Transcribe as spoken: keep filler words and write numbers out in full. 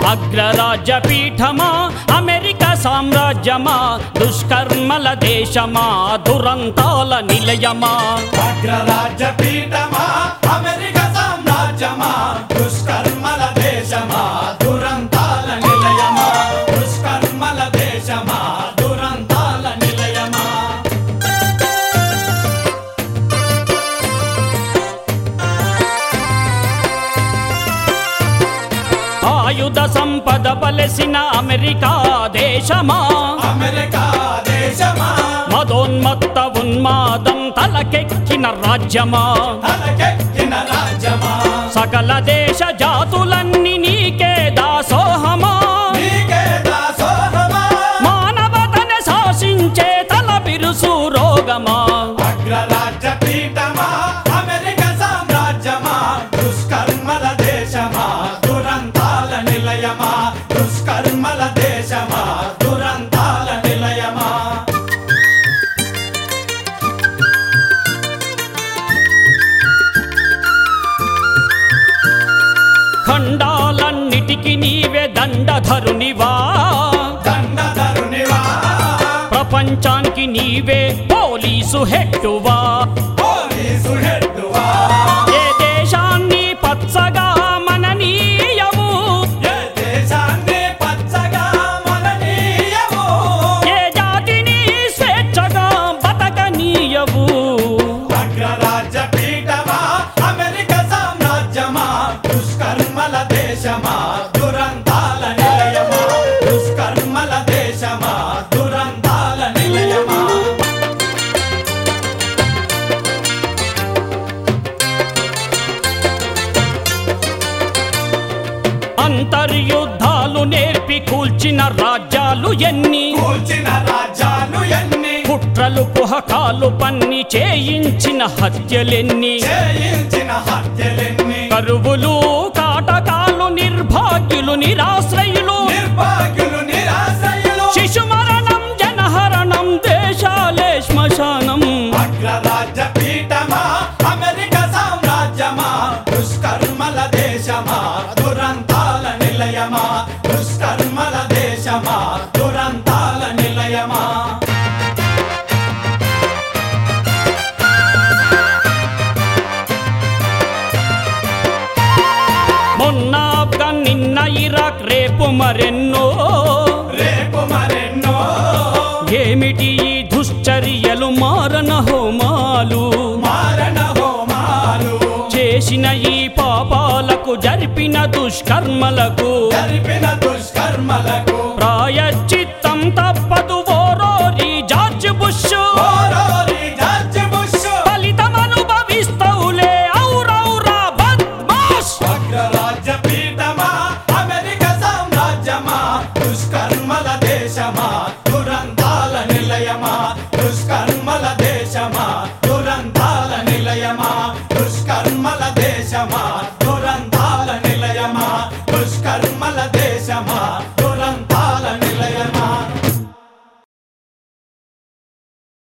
అగ్రరాజ్య పీఠమా America సామ్రాజ్యమా దుష్కర్మల దేశమా దురంతాల నిలయమా అగ్రరాజ్య పీఠమా America సామ్రాజ్యమా దుష్కర్మల దేశమా దురంతాల నిలయమా దుష్కర్మల దేశమా దురంతాల నిలయమా ఆయుధ సంపద బలసిన America దేశమా America దేశమా మదోన్మత్త ఉన్మాదం తలకెక్కిన రాజ్యమా తలకెక్కిన రాజ్యమా సకల దేశ జాతులన్నీ నీకే దాసోహమా నీకే దాసోహమా మానవతను శాసించే తల బిరుసు రోగమా అగ్రరాజ్య పీఠమా అమెరికా సామ్రాజ్యమా దుష్కర్మల దేశమా దురంతాల నిలయమా దుష్కర్మల దేశమా దురంతాల నిలయమా ఖండాలన్నిటికి నీవే దండధరునివా దండధరునివా ప్రపంచానికి నీవే పోలీసు హెడ్డువా పోలీసు హెడ్డువా ఏ దేశాన్ని పచ్చగా మననీయవు ఏ దేశాన్ని పచ్చగా మననీయవు ఏ జాతిని స్వేచ్ఛగా బతకనీయవు అగ్రరాజ్య పీఠమా అమెరికా సామ్రాజ్యమా దుష్కర్మల దేశమా దురంతాల నిలయమా దుష్కర్మల దేశమా దురంతాల నిలయమా అంతర్యుద్ధాలు నేర్పి కూల్చిన రాజ్యాలు ఎన్ని కూల్చిన రాజ్యాలు ఎన్ని కుట్రలు కుహకాలు పన్ని చేయించిన హత్యలెన్ని చేయించిన హత్యలెన్ని కరువులు కాటకాలు నిర్భాగ్యులు నిరాశ్రయులు నిర్భాగ్యులు నిరాశ్రయులు శిశు మరణం జనహరణం దేశాలే శ్మశానం అగ్రరాజ్య పీఠమా అమెరికా సామ్రాజ్యమా దుష్కర్మల దేశమా దురంతాల నిలయమా దుష్కర్మల దేశమా దురంతాల నిలయమా మొన్న ఆఫ్ఘన్ నిన్న ఇరాక్ రేపు మరెన్నో రేపు మరెన్నో ఏమిటి ఈ దుశ్చర్యలు మారణ హోమాలు మారణ హోమాలు చేసిన ఈ పాపాలకు జరిపిన దుష్కర్మలకు జరిపిన దుష్కర్మలకు ప్రాయశ్చిత్తం తప్పదు ఓరోరి జార్జ్ బుష్ ఓరోరి జార్జ్ బుష్ ఫలితం అనుభవిస్తవులే ఔరౌరా బద్మాష్ అగ్రరాజ్య పీఠమా అమెరికా సామ్రాజ్యమా దుష్కర్మల దేశమా దురంతాల నిలయమా దుష్కర్మల దేశమా దురంతాల నిలయమా దుష్కర్మల దేశమా